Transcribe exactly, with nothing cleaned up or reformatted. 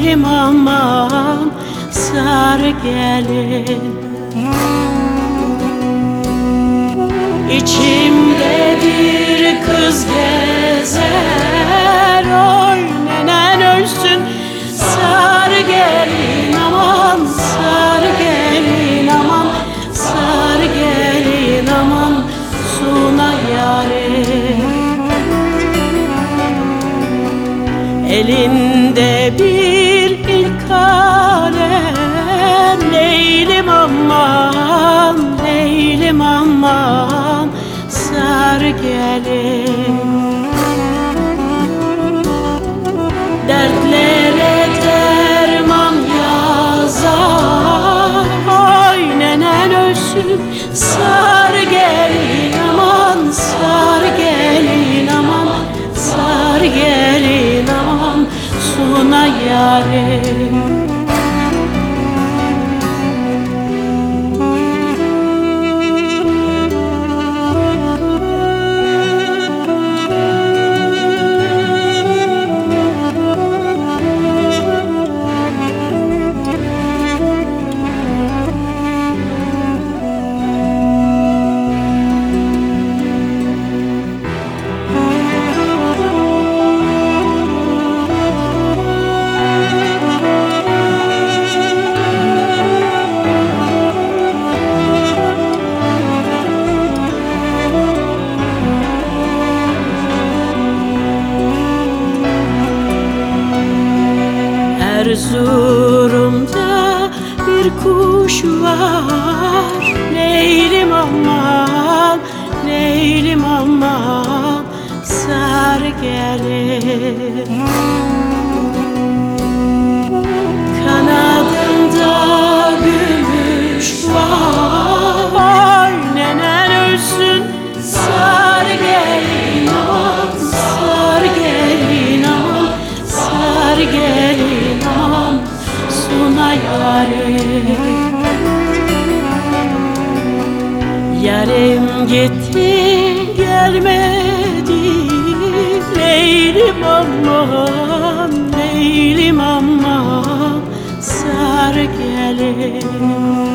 Leylim aman sarı gelin. İçimde bir kız gezer, oy nenen ölsün sarı gelin aman sarı gelin aman sarı gelin aman suna yarim. Elinde bir ilk kalem, Leylim aman Leylim aman sarı gelin. Dertlere derman yazar, oy nenen ölsün sarı gelin aman sarı gelin aman sarı gelin aman suna yarim. Erzurum'da bir kuş var, Leylim aman Leylim aman sarı gelin. Kanadında gümüş var, oy nenen ölsün sarı gelin aman sarı gelin aman sarı gelin aman suna yarim. Yarim gitti gelmedi, Leylim aman Leylim aman sarı gelin.